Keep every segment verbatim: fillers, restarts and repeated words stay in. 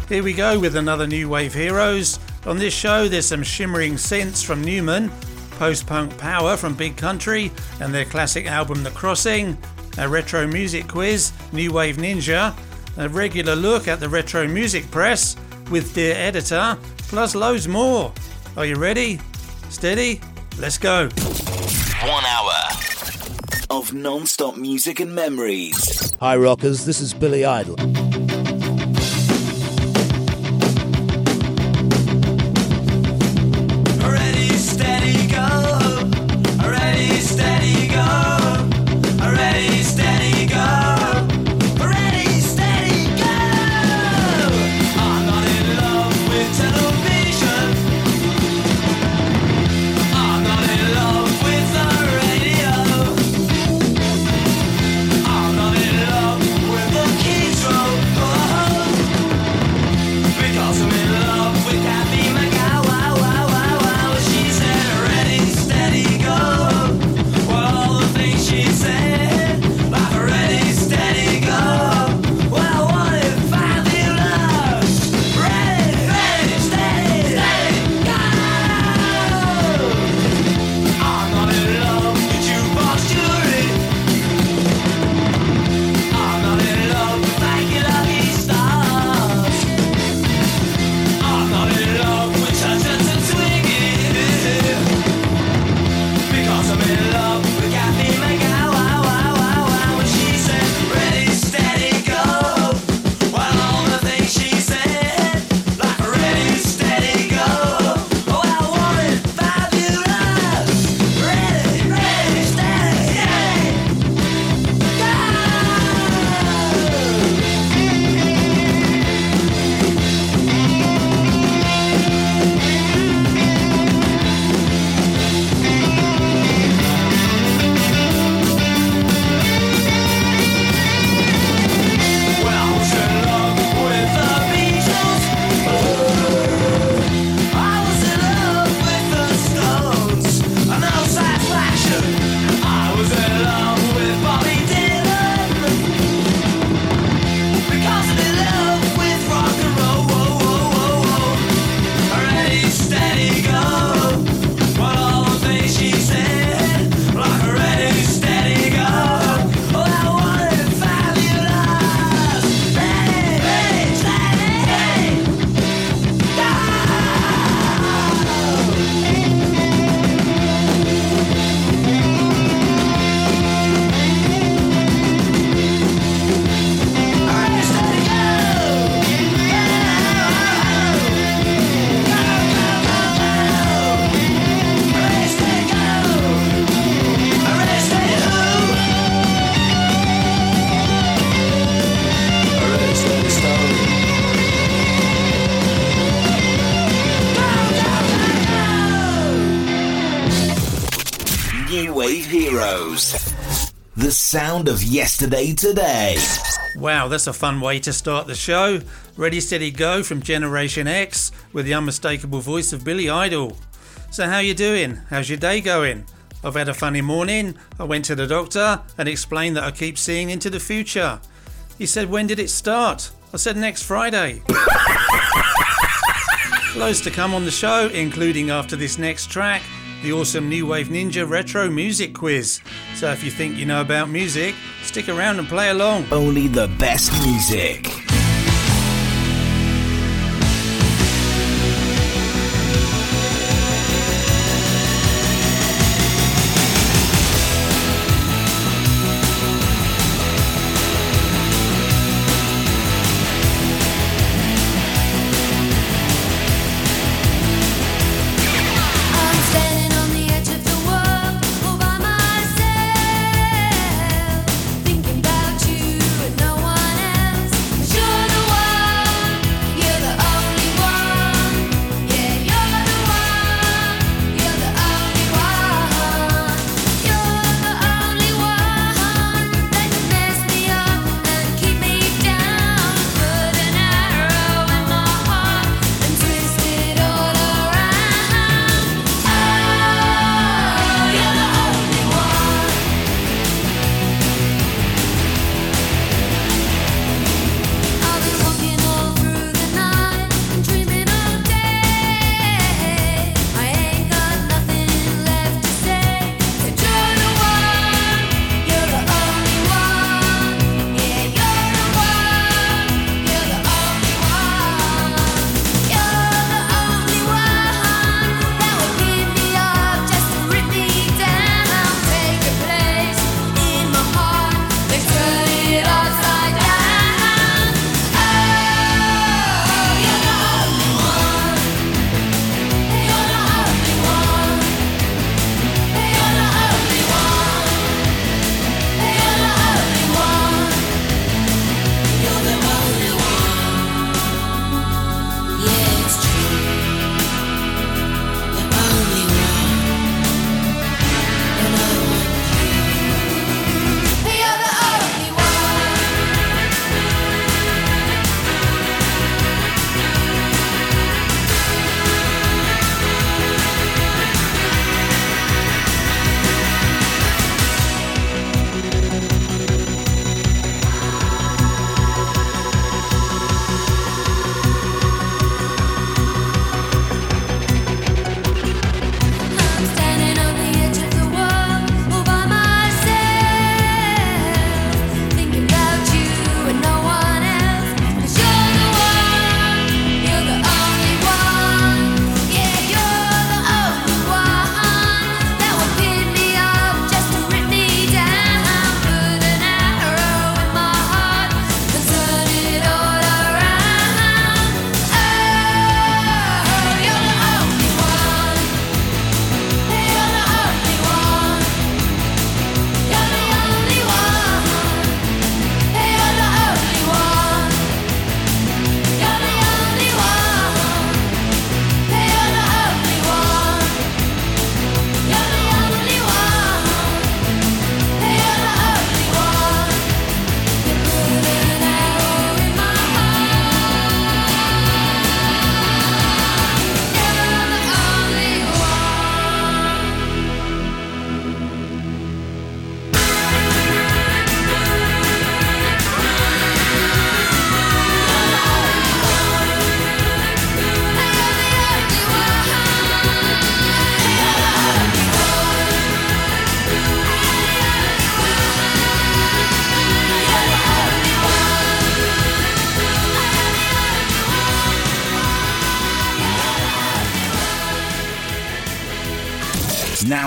Here we go with another New Wave Heroes. On this show there's some shimmering synths from Newman, post-punk power from Big Country and their classic album The Crossing, a retro music quiz, New Wave Ninja, a regular look at the retro music press with Dear Editor, plus loads more. Are you ready? Steady? Let's go. One hour of non-stop music and memories. Hi rockers, this is Billy Idol. Ready, steady, go. Ready, steady, go. Ready, steady, go. Ready, steady, go. I'm not in love with television. I'm not in love with the radio. I'm not in love with the keystroke. Oh, because I'm in love with Kathy McGowan. Wow, wow, wow, wow. She said, ready, steady, go. Well, all the things she said, like ready, steady, go. Well, what if I feel love? Ready, ready, steady, steady, go. I'm not in love with jukebox jewelry. I'm not in love with thank lucky stars. I'm not in love with touches and swinging. Because I'm in love with Kathy McGowan. Wow, wow, wow, wow. When she said, ready, steady, go. Well, all the things she said, like ready, steady, go. Oh, I want it fabulous. Ready, ready, steady, steady, go. Well, I was in love with the Beatles. I was in love with the Stones. No satisfaction. I was in love with Bobby Dylan. Because I'm in love with rock and roll. Whoa, whoa, whoa, whoa. Ready, steady, go. Well, all the things she said, like ready, steady, go. Oh, I want it fabulous. Ready, ready, steady, steady, go. Ready, steady, go. Ready, steady, go. Ready, steady, who? Ready, steady, stone. New Wave Heroes. The sound of yesterday today. Wow, that's a fun way to start the show. Ready, steady, go from Generation X with the unmistakable voice of Billy Idol. So how you doing? How's your day going? I've had a funny morning. I went to the doctor and explained that I keep seeing into the future. He said, when did it start? I said, next Friday. Loads to come on the show, including after this next track, the awesome New Wave Ninja Retro Music Quiz. So if you think you know about music, stick around and play along. Only the best music. I'm standing on the edge of the world, all by myself, thinking about you and no one else.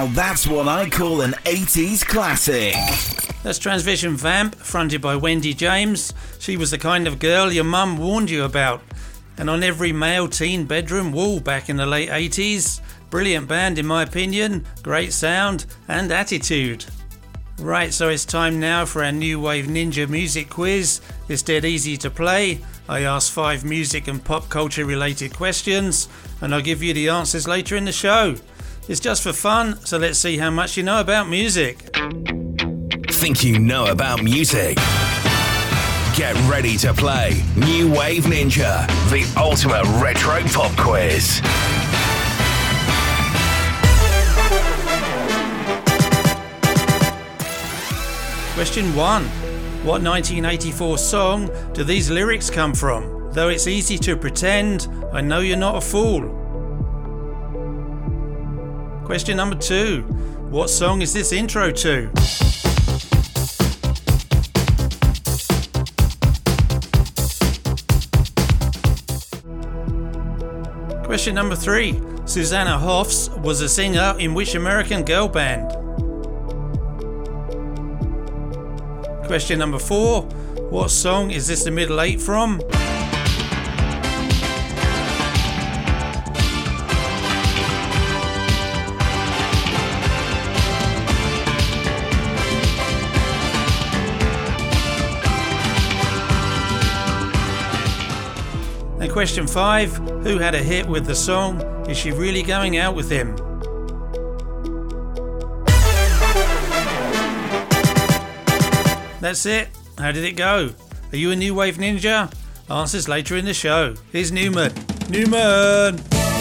Now that's what I call an eighties classic. That's Transvision Vamp, fronted by Wendy James. She was the kind of girl your mum warned you about. And on every male teen bedroom wall back in the late eighties. Brilliant band in my opinion, great sound and attitude. Right, so it's time now for our New Wave Ninja music quiz. It's dead easy to play. I ask five music and pop culture related questions and I'll give you the answers later in the show. It's just for fun, so let's see how much you know about music. Think you know about music? Get ready to play New Wave Ninja, the ultimate retro pop quiz. Question one. What nineteen eighty-four song do these lyrics come from? Though it's easy to pretend, I know you're not a fool. Question number two. What song is this intro to? Question number three. Susanna Hoffs was a singer in which American girl band? Question number four. What song is this the middle eight from? And question five. Who had a hit with the song Is She Really Going Out With Him? That's it. How did it go? Are you a New Wave Ninja? Answers later in the show. Here's Newman. Newman!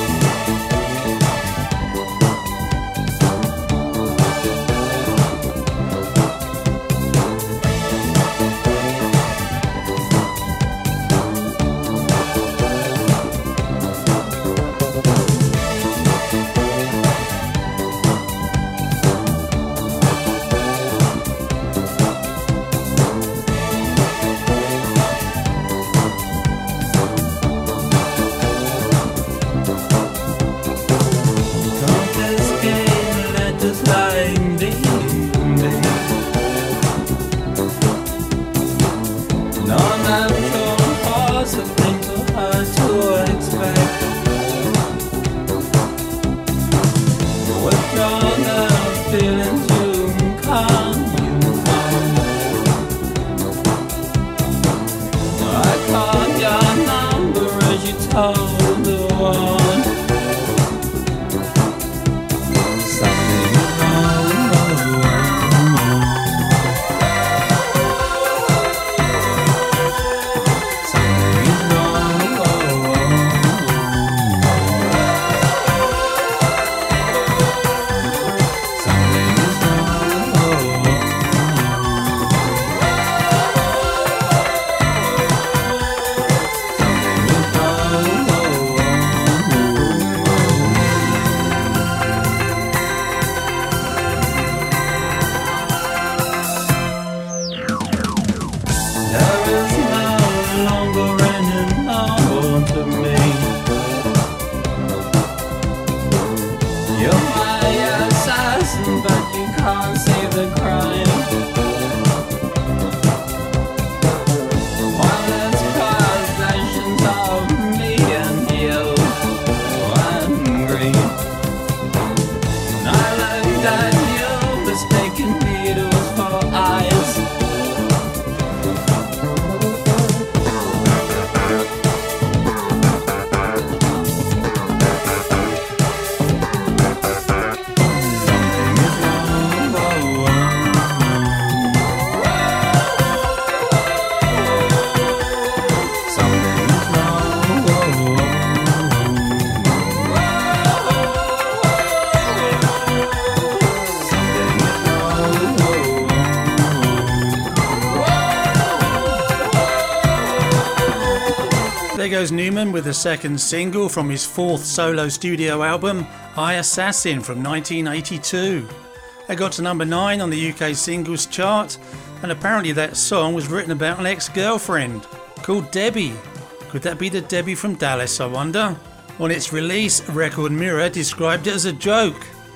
Newman with the second single from his fourth solo studio album, I Assassin from nineteen eighty-two. It got to number nine on the U K singles chart, and apparently that song was written about an ex-girlfriend called Debbie. Could that be the Debbie from Dallas, I wonder? On its release, Record Mirror described it as a joke.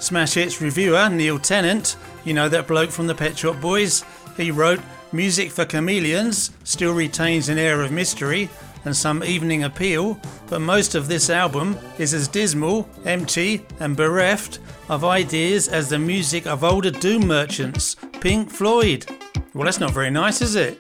Smash Hits reviewer Neil Tennant, you know that bloke from the Pet Shop Boys, he wrote, "Music for Chameleons still retains an air of mystery and some evening appeal, but most of this album is as dismal, empty and bereft of ideas as the music of older doom merchants, Pink Floyd." Well, that's not very nice, is it?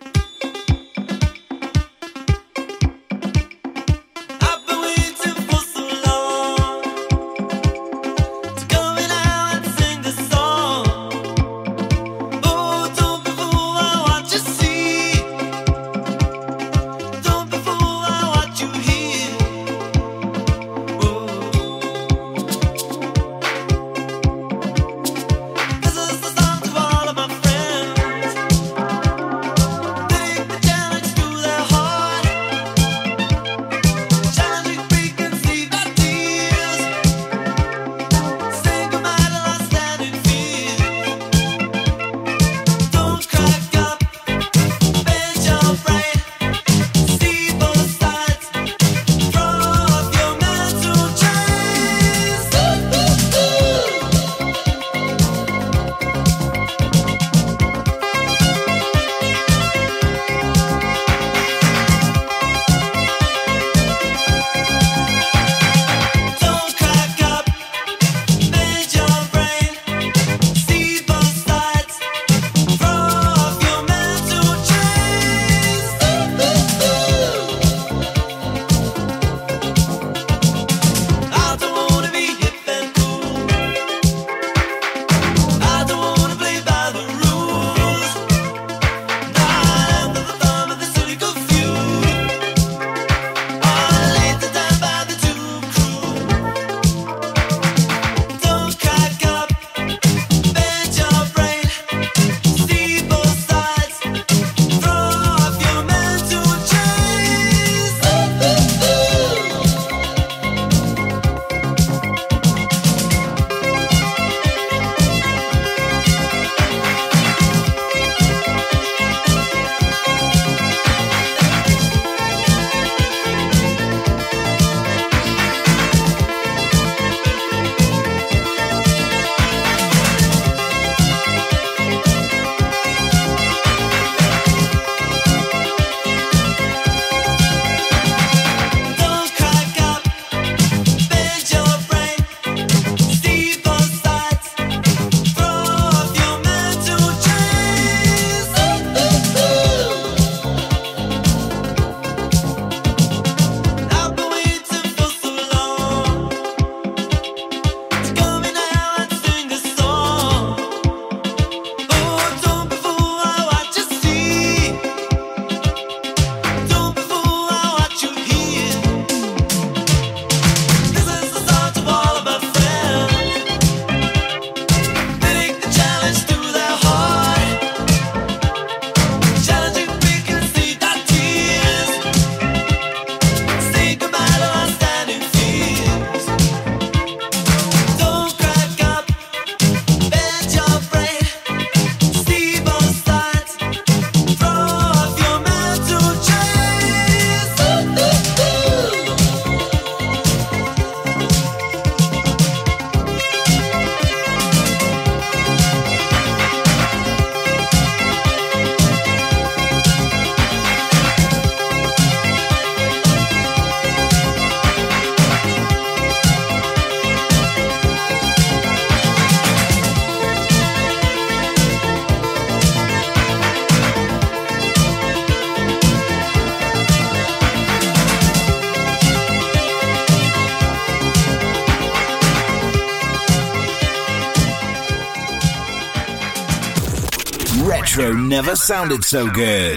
Retro never sounded so good.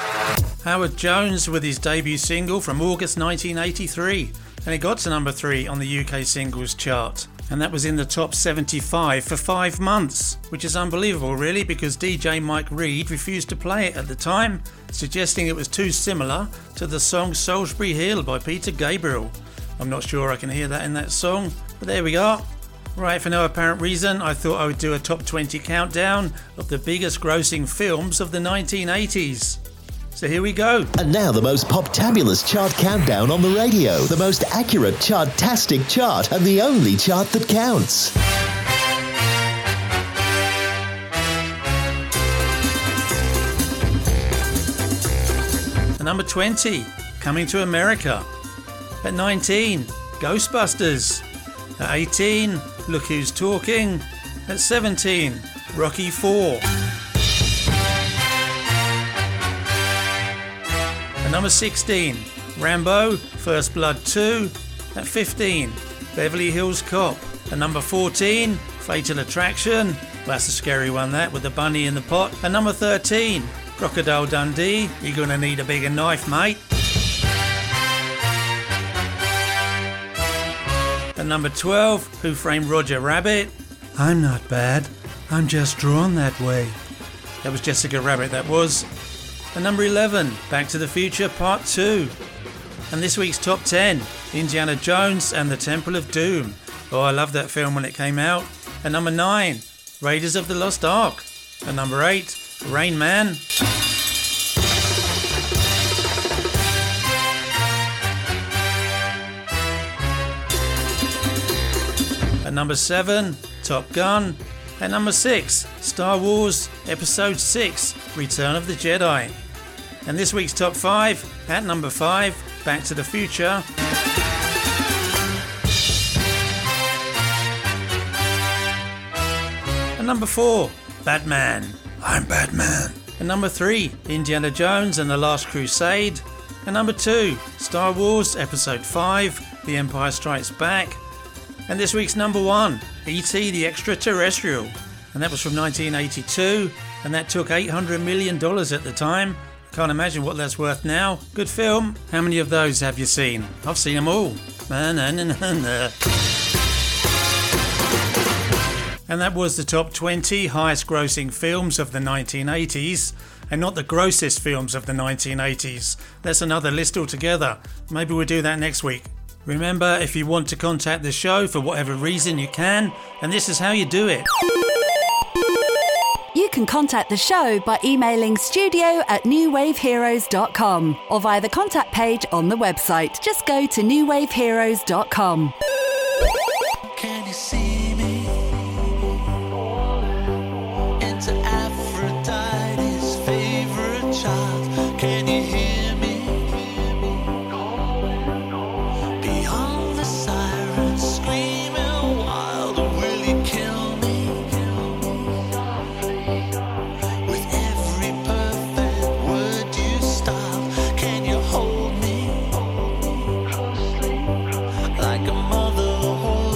Howard Jones with his debut single from August nineteen eighty-three, and it got to number three on the U K singles chart. And that was in the top seventy-five for five months, which is unbelievable really, because D J Mike Reid refused to play it at the time, suggesting it was too similar to the song Salisbury Hill by Peter Gabriel. I'm not sure I can hear that in that song, but there we are. Right, for no apparent reason, I thought I would do a top twenty countdown of the biggest grossing films of the nineteen eighties. So here we go. And now the most pop-tabulous chart countdown on the radio. The most accurate chart-tastic chart and the only chart that counts. number twenty, Coming to America. At nineteen, Ghostbusters. At eighteen, Look Who's Talking. At seventeen, Rocky four. At number sixteen, Rambo, First Blood two. At fifteen, Beverly Hills Cop. At number fourteen, Fatal Attraction. Well, that's a scary one, that, with the bunny in the pot. At number thirteen, Crocodile Dundee. You're gonna need a bigger knife, mate. At number twelve, Who Framed Roger Rabbit? I'm not bad. I'm just drawn that way. That was Jessica Rabbit, that was. At number eleven, Back to the Future Part two. And this week's top ten, Indiana Jones and the Temple of Doom. Oh, I loved that film when it came out. At number nine, Raiders of the Lost Ark. At number eight, Rain Man. At number seven, Top Gun. At number six, Star Wars Episode six, Return of the Jedi. And this week's top five, at number five, Back to the Future. At number four, Batman. I'm Batman. At number three, Indiana Jones and the Last Crusade. At number two, Star Wars Episode five, The Empire Strikes Back. And this week's number one, E T the Extraterrestrial. And that was from nineteen eighty-two, and that took eight hundred million dollars at the time. Can't imagine what that's worth now. Good film. How many of those have you seen? I've seen them all. Na, na, na, na, na. And that was the top twenty highest grossing films of the nineteen eighties, and not the grossest films of the nineteen eighties. That's another list altogether. Maybe we'll do that next week. Remember, if you want to contact the show for whatever reason, you can, and this is how you do it. You can contact the show by emailing studio at new wave heroes dot com or via the contact page on the website. Just go to new wave heroes dot com. Can you see me? Into Aphrodite's favorite child. Can you hear me? Beyond the sirens screaming wild. Will you kill me? With every perfect word you stop. Can you hold me? Like a mother holds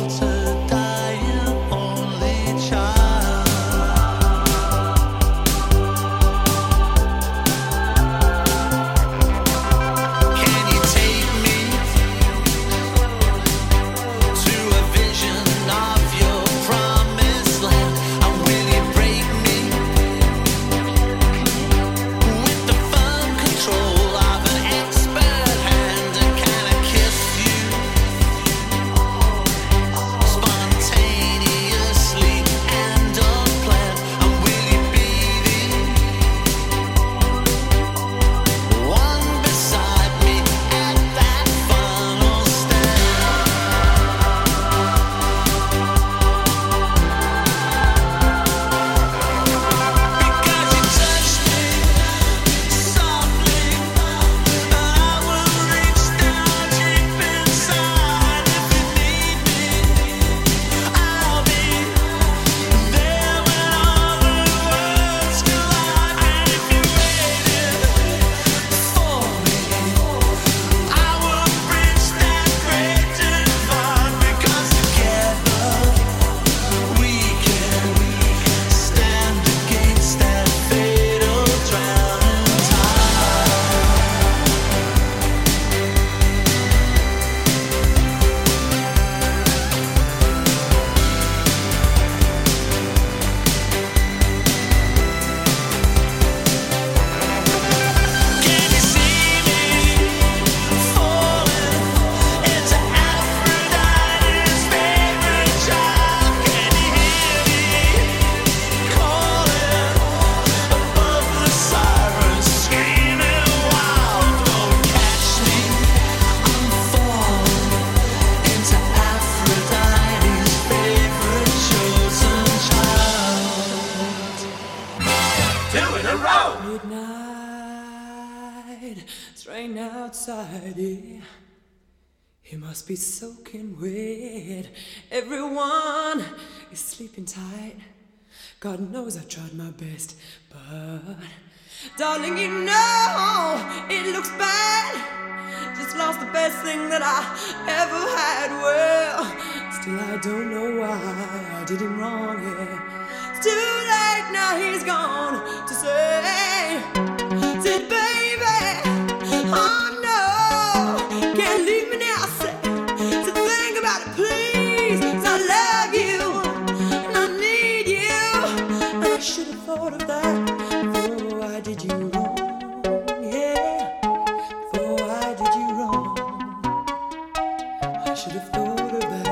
wet. It's rain outside, yeah. It must be soaking wet. Everyone is sleeping tight. God knows I've tried my best, but darling, you know it looks bad. Just lost the best thing that I ever had. Well, still I don't know why I did him wrong, yeah. It's too late now, he's gone to say, said baby, oh no, can't leave me now, say, so think about it please, 'cause I love you, and I need you, and I should have thought of that, oh, I did you wrong, yeah, oh, I did you wrong, I should have thought of that.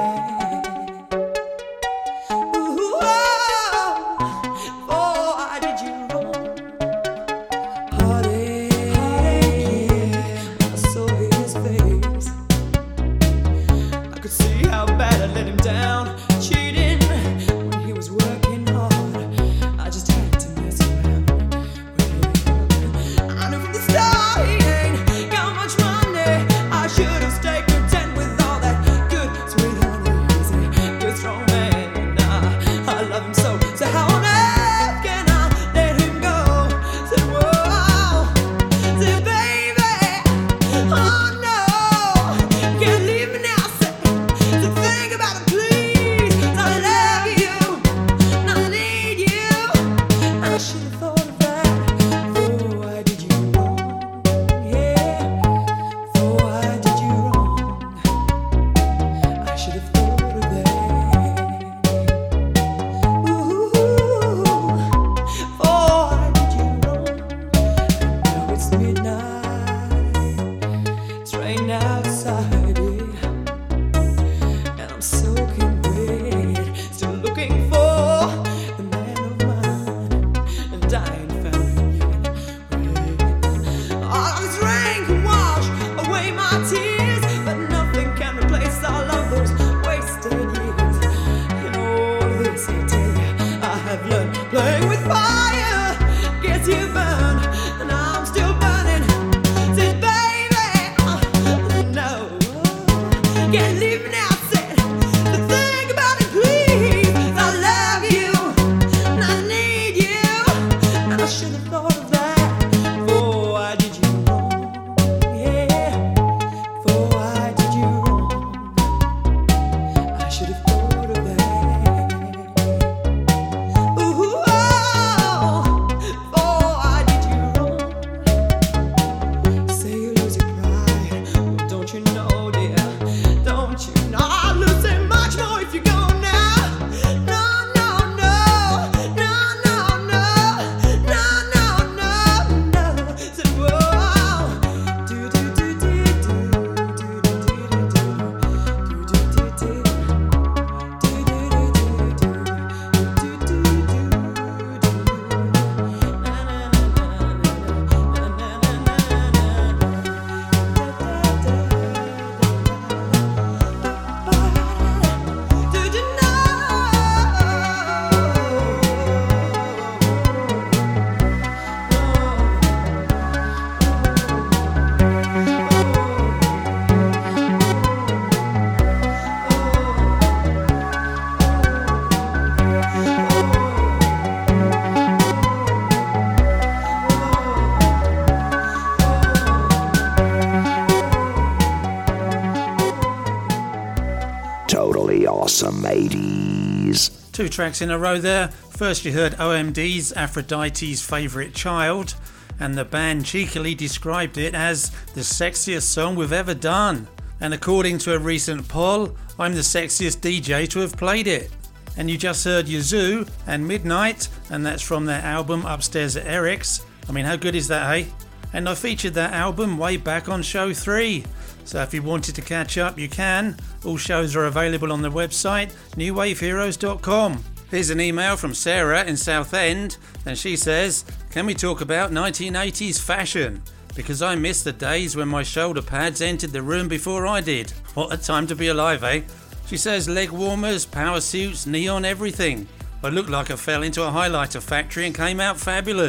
Awesome eighties. Two tracks in a row there. First you heard O M D's Aphrodite's Favourite Child, and the band cheekily described it as the sexiest song we've ever done. And according to a recent poll, I'm the sexiest D J to have played it. And you just heard Yazoo and Midnight, and that's from their album Upstairs at Eric's. I mean, how good is that, hey? And I featured that album way back on show three. So if you wanted to catch up, you can. All shows are available on the website, new wave heroes dot com. Here's an email from Sarah in Southend, and she says, can we talk about nineteen eighties fashion? Because I miss the days when my shoulder pads entered the room before I did. What a time to be alive, eh? She says leg warmers, power suits, neon everything. I looked like I fell into a highlighter factory and came out fabulous.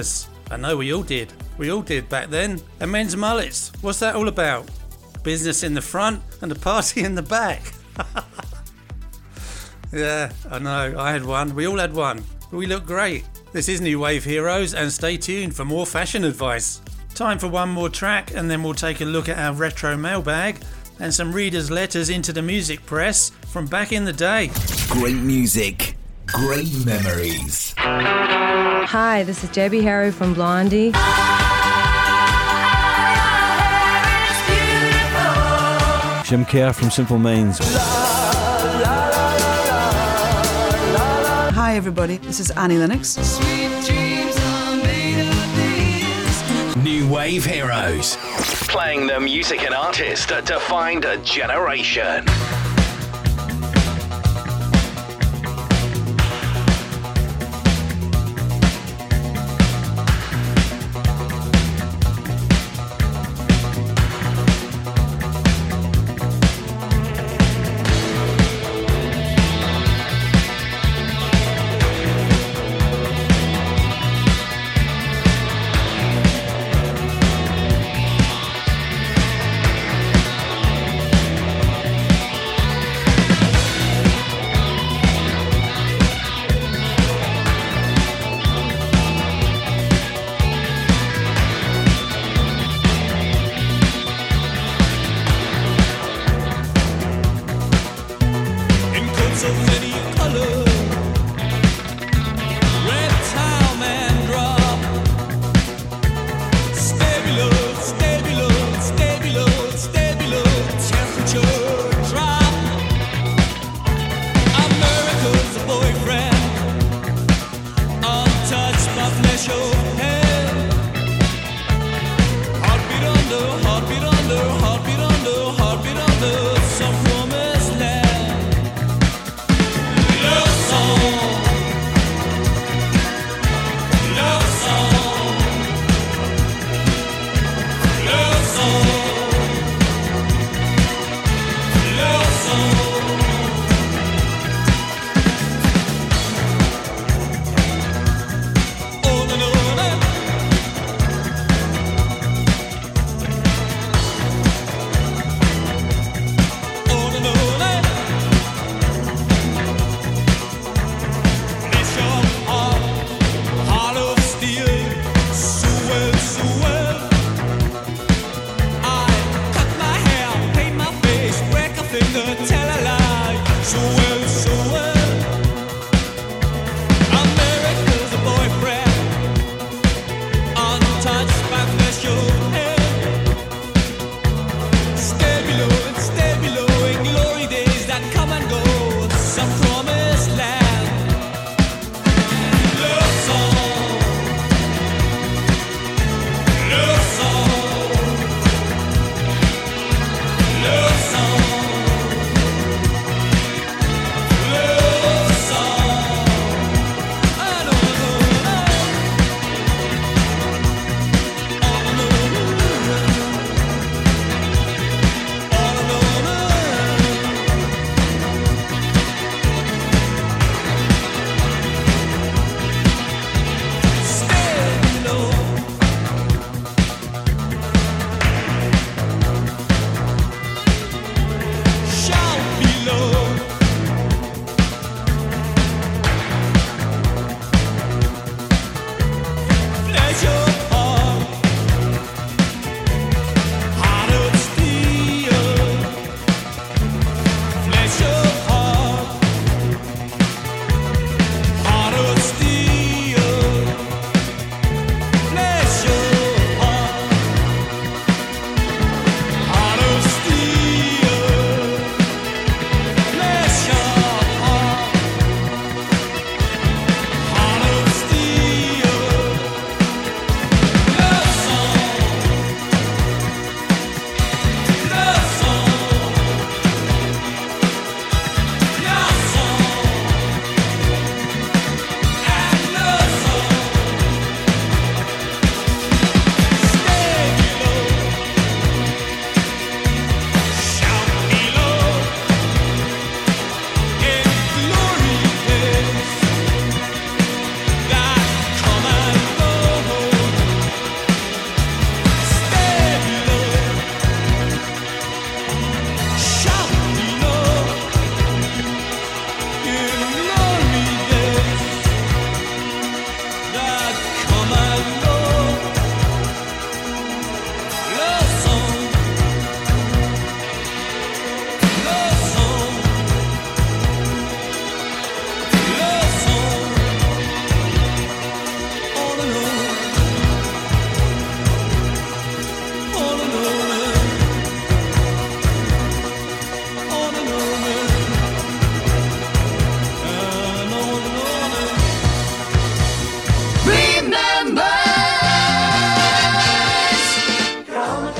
I know we all did. We all did back then. And men's mullets, what's that all about? Business in the front and a party in the back. Yeah, I know, I had one. We all had one. We look great. This is New Wave Heroes, and stay tuned for more fashion advice. Time for one more track, and then we'll take a look at our retro mailbag and some readers' letters into the music press from back in the day. Great music, great memories. Hi, this is Debbie Harry from Blondie. Jim Kerr from Simple Minds. Hi everybody, this is Annie Lennox. New Wave Heroes, playing the music and artists that defined a generation.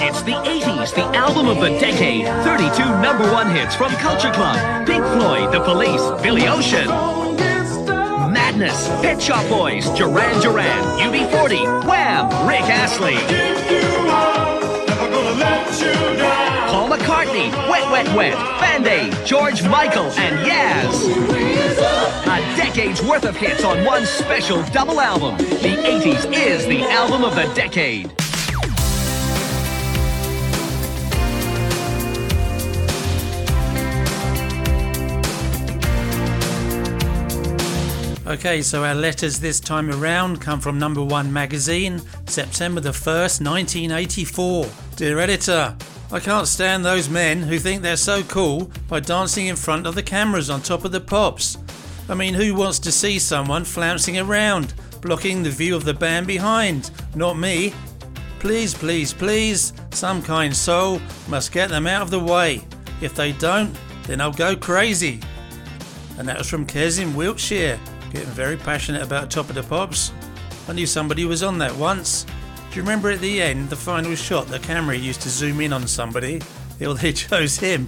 It's the eighties, the album of the decade. thirty-two number one hits from Culture Club, Pink Floyd, The Police, Billy Ocean, Madness, Pet Shop Boys, Duran Duran, U B forty, Wham, Rick Astley, Paul McCartney, Wet Wet Wet, Band-Aid, George Michael, and Yaz. A decade's worth of hits on one special double album. The eighties is the album of the decade. Okay, so our letters this time around come from Number One Magazine, September the first, nineteen eighty-four. Dear Editor, I can't stand those men who think they're so cool by dancing in front of the cameras on top of the pops. I mean, who wants to see someone flouncing around, blocking the view of the band behind? Not me. Please, please, please, some kind soul must get them out of the way. If they don't, then I'll go crazy. And that was from Kez in Wiltshire. Getting very passionate about Top of the Pops. I knew somebody was on that once. Do you remember at the end, the final shot, the camera used to zoom in on somebody? Well, they chose him.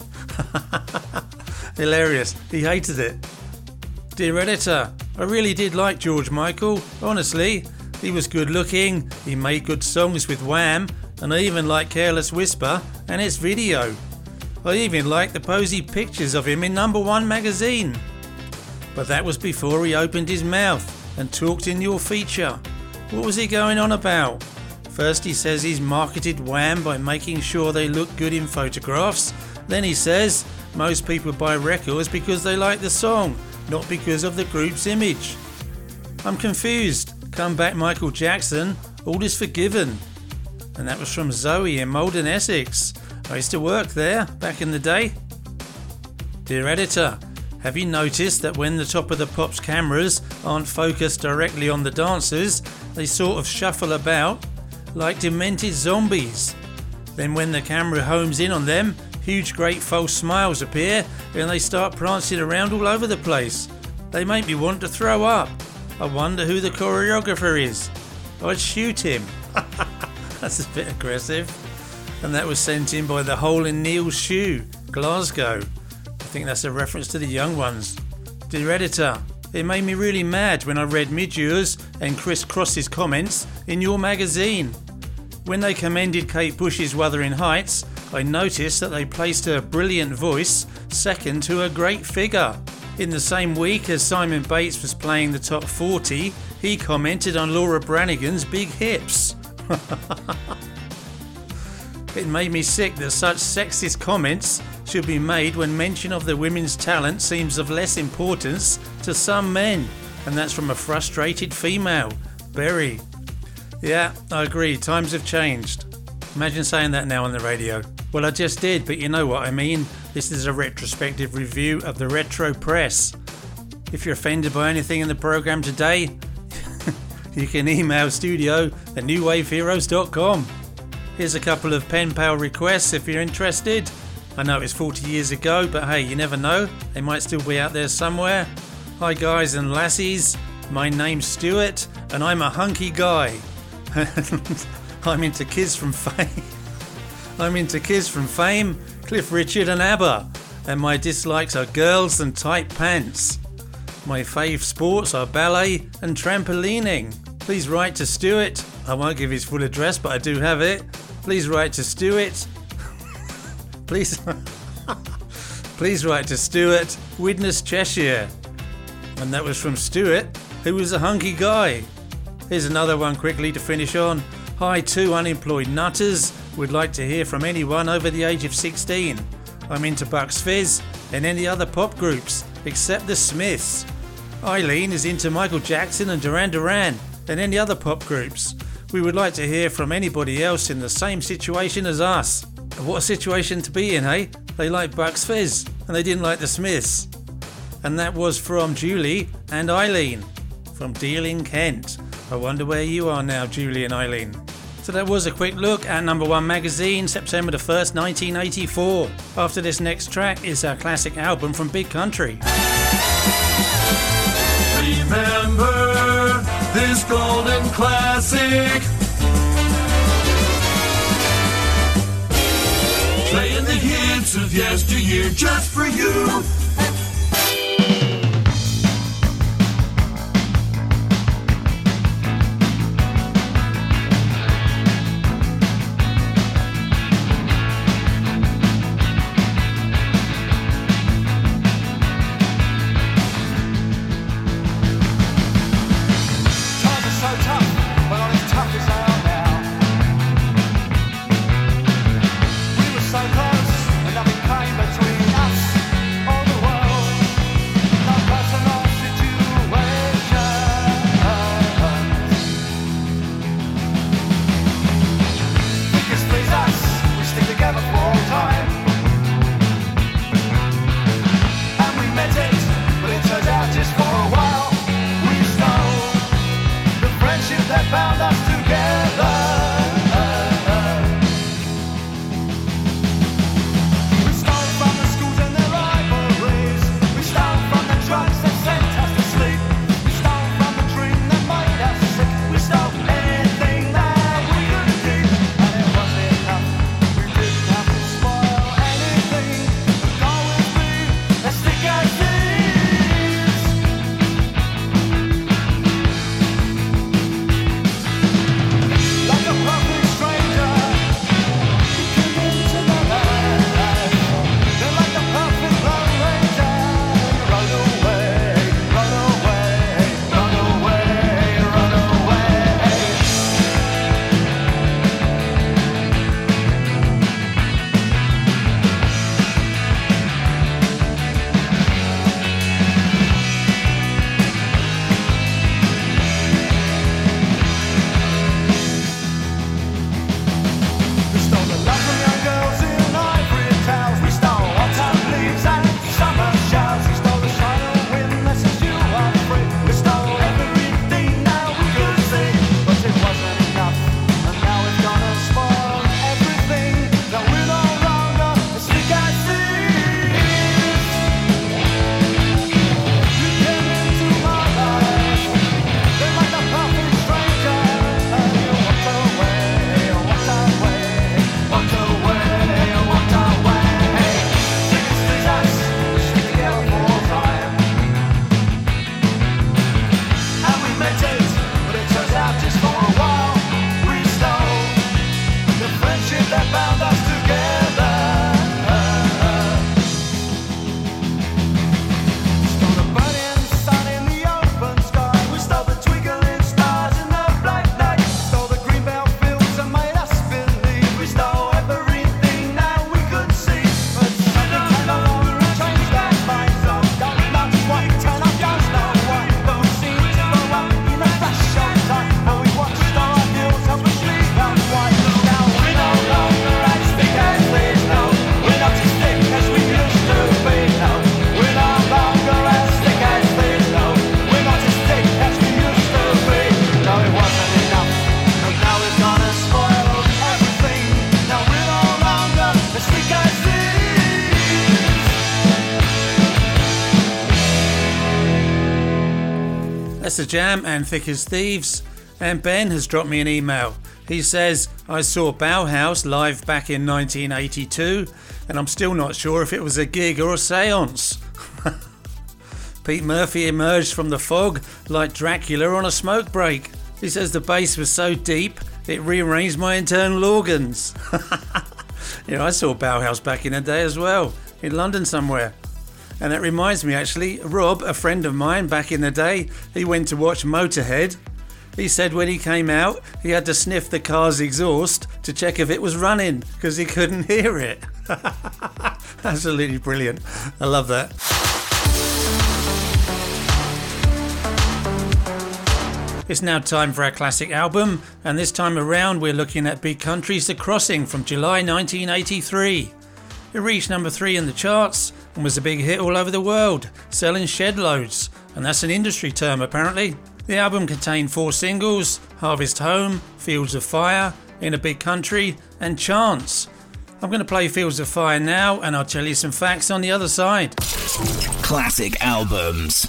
Hilarious. He hated it. Dear Editor, I really did like George Michael. Honestly, he was good looking, he made good songs with Wham, and I even like Careless Whisper and its video. I even like the posy pictures of him in Number One Magazine. But that was before he opened his mouth and talked in your feature. What was he going on about? First he says he's marketed Wham by making sure they look good in photographs. Then he says most people buy records because they like the song, not because of the group's image. I'm confused. Come back Michael Jackson, all is forgiven. And that was from Zoe in Malden, Essex. I used to work there back in the day. Dear Editor, have you noticed that when the Top of the Pops cameras aren't focused directly on the dancers, they sort of shuffle about like demented zombies? Then when the camera homes in on them, huge great false smiles appear and they start prancing around all over the place. They make me want to throw up. I wonder who the choreographer is. I'd shoot him. That's a bit aggressive. And that was sent in by the Hole in Neil's Shoe, Glasgow. I think that's a reference to the young ones. Dear Editor, it made me really mad when I read Midge's and Chris Cross's comments in your magazine. When they commended Kate Bush's Wuthering Heights, I noticed that they placed her brilliant voice second to her great figure. In the same week as Simon Bates was playing the top forty, he commented on Laura Branigan's big hips. It made me sick that such sexist comments should be made when mention of the women's talent seems of less importance to some men. And that's from a frustrated female, Berry. Yeah, I agree, times have changed. Imagine saying that now on the radio. Well, I just did, but you know what I mean. This is a retrospective review of the Retro Press. If you're offended by anything in the programme today, you can email studio at new wave heroes dot com. Here's a couple of pen pal requests if you're interested. I know it's forty years ago, but hey, you never know. They might still be out there somewhere. Hi guys and lassies, my name's Stuart and I'm a hunky guy. I'm into Kids from Fame. I'm into Kids from Fame, Cliff Richard and ABBA. And my dislikes are girls and tight pants. My fave sports are ballet and trampolining. Please write to Stuart. I won't give his full address, but I do have it. Please write to Stuart. Please, please write to Stuart, Widnes, Cheshire. And that was from Stuart, who was a hunky guy. Here's another one quickly to finish on. Hi, two unemployed nutters. Would like to hear from anyone over the age of sixteen. I'm into Bucks Fizz and any other pop groups, except the Smiths. Eileen is into Michael Jackson and Duran Duran and any other pop groups. We would like to hear from anybody else in the same situation as us. What a situation to be in, hey? They like Bucks Fizz and they didn't like the Smiths. And that was from Julie and Eileen from Deal in Kent. I wonder where you are now, Julie and Eileen. So that was a quick look at Number One Magazine, September the first, nineteen eighty-four. After this next track is our classic album from Big Country. Remember this golden classic. dance of yesteryear just for you. That's The Jam and Thick as Thieves. And Ben has dropped me an email. He says, I saw Bauhaus live back in nineteen eighty-two and I'm still not sure if it was a gig or a seance. Pete Murphy emerged from the fog like Dracula on a smoke break. He says the bass was so deep it rearranged my internal organs. Yeah, I saw Bauhaus back in the day as well, in London somewhere. And that reminds me actually, Rob, a friend of mine back in the day, he went to watch Motorhead. He said when he came out, he had to sniff the car's exhaust to check if it was running, because he couldn't hear it. Absolutely brilliant. I love that. It's now time for our classic album, and this time around we're looking at Big Country's The Crossing from July nineteen eighty-three. It reached number three in the charts and was a big hit all over the world, selling shed loads, and that's an industry term apparently. The album contained four singles: Harvest Home, Fields of Fire, In a Big Country and Chance. I'm going to play Fields of Fire now and I'll tell you some facts on the other side. Classic albums.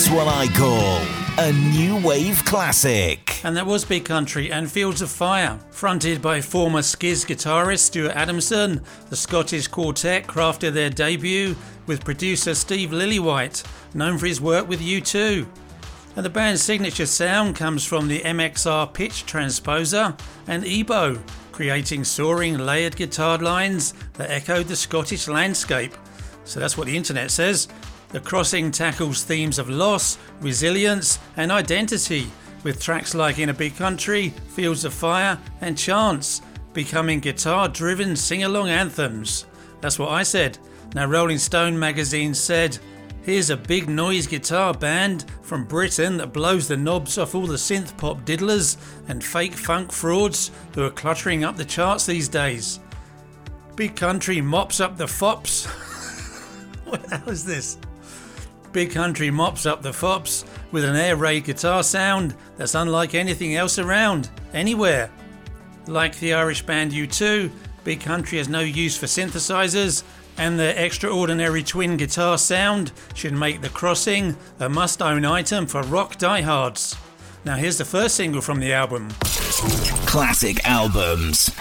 This one I call a new wave classic. And that was Big Country and Fields of Fire. Fronted by former Skiz guitarist Stuart Adamson, the Scottish quartet crafted their debut with producer Steve Lillywhite, known for his work with U two. And the band's signature sound comes from the M X R pitch transposer and EBow, creating soaring layered guitar lines that echoed the Scottish landscape. So that's what the internet says. The Crossing tackles themes of loss, resilience and identity, with tracks like In a Big Country, Fields of Fire and Chance becoming guitar-driven sing-along anthems. That's what I said. Now Rolling Stone magazine said, here's a big noise guitar band from Britain that blows the knobs off all the synth pop diddlers and fake funk frauds who are cluttering up the charts these days. Big Country mops up the fops. What the hell is this? Big Country mops up the fops with an air raid guitar sound that's unlike anything else around, anywhere. Like the Irish band U two, Big Country has no use for synthesizers, and their extraordinary twin guitar sound should make The Crossing a must-own item for rock diehards. Now here's the first single from the album. Classic albums.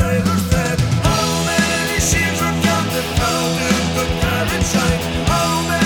How many ships were counted, how did the planet shine? How many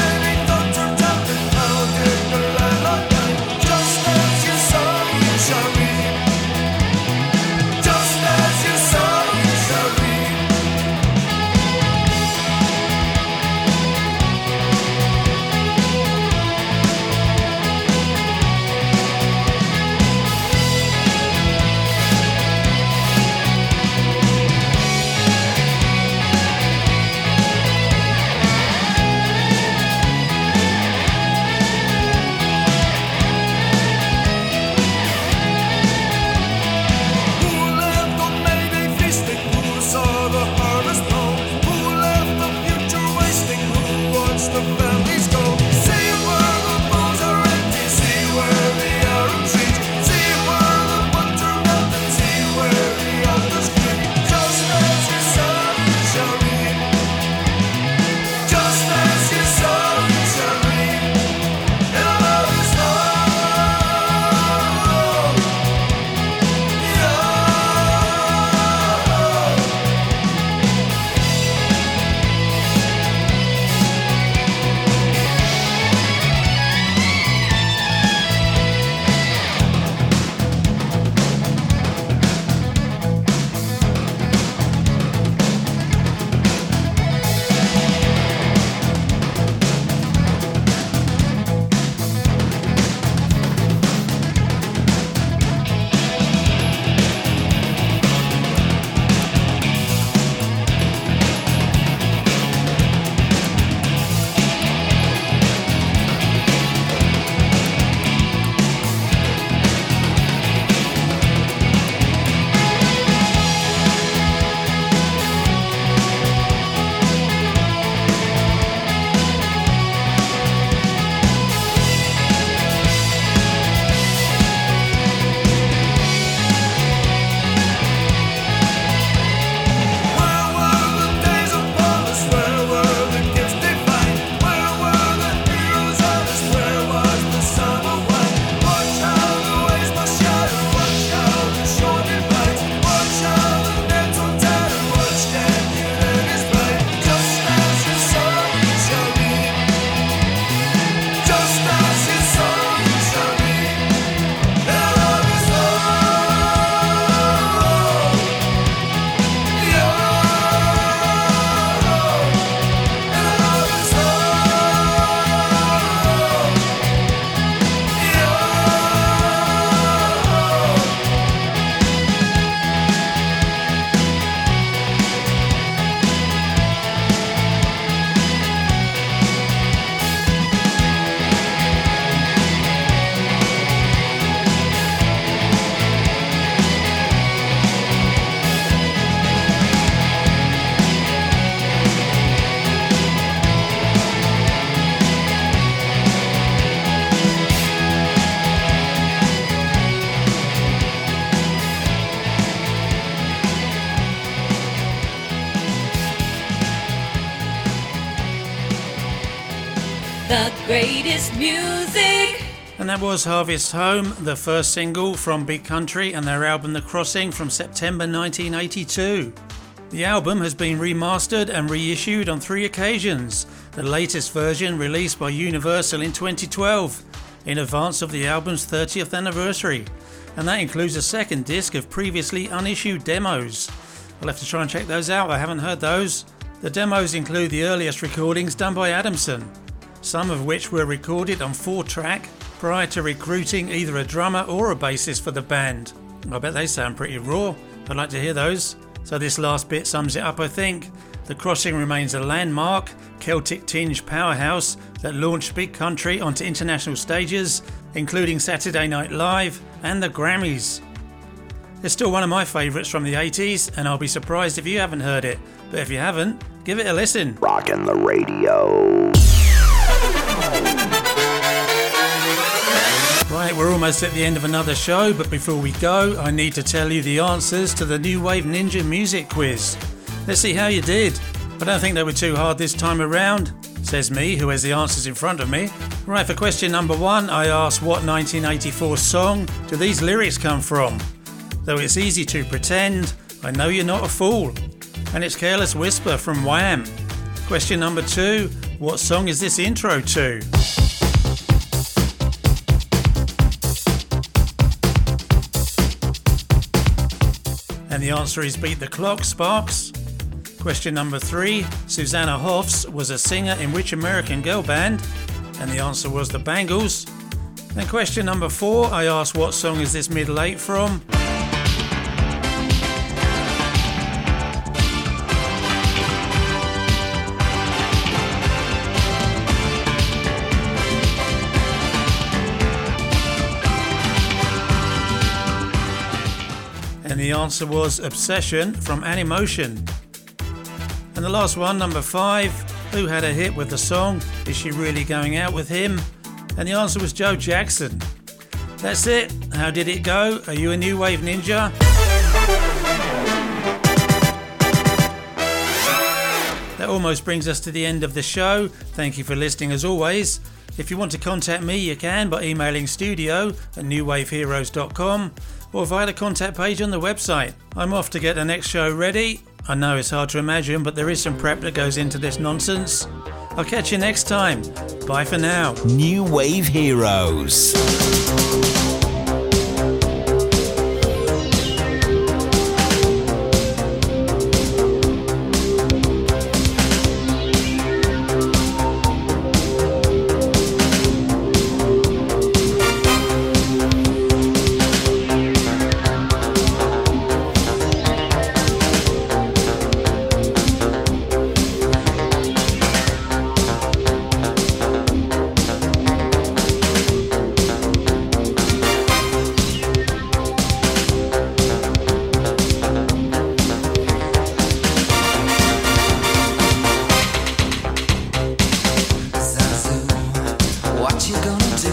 the greatest music. And that was Harvest Home, the first single from Big Country and their album The Crossing from September nineteen eighty-two. The album has been remastered and reissued on three occasions, the latest version released by Universal in twenty twelve, in advance of the album's thirtieth anniversary, and that includes a second disc of previously unissued demos. I'll have to try and check those out, I haven't heard those. The demos include the earliest recordings done by Adamson, some of which were recorded on four track prior to recruiting either a drummer or a bassist for the band. I bet they sound pretty raw, I'd like to hear those. So this last bit sums it up, I think. The Crossing remains a landmark, Celtic-tinged powerhouse that launched Big Country onto international stages, including Saturday Night Live and the Grammys. It's still one of my favourites from the eighties, and I'll be surprised if you haven't heard it. But if you haven't, give it a listen. Rockin' the radio. Right, we're almost at the end of another show, but before we go, I need to tell you the answers to the New Wave Ninja music quiz. Let's see how you did. I don't think they were too hard this time around, says me, who has the answers in front of me. Right, for question number one, I asked what nineteen eighty-four song do these lyrics come from? Though it's easy to pretend, I know you're not a fool. And it's Careless Whisper from Wham. Question number two, what song is this intro to? And the answer is Beat the Clock, Sparks. Question number three, Susanna Hoffs was a singer in which American girl band? And the answer was the Bangles. And question number four, I asked what song is this middle eight from? And the answer was Obsession from Animotion. And the last one, number five, who had a hit with the song Is She Really Going Out With Him? And the answer was Joe Jackson. That's it. How did it go? Are you a New Wave Ninja? That almost brings us to the end of the show. Thank you for listening as always. If you want to contact me, you can by emailing studio at new wave heroes dot com or via the contact page on the website. I'm off to get the next show ready. I know it's hard to imagine, but there is some prep that goes into this nonsense. I'll catch you next time. Bye for now. New Wave Heroes. What you gonna do?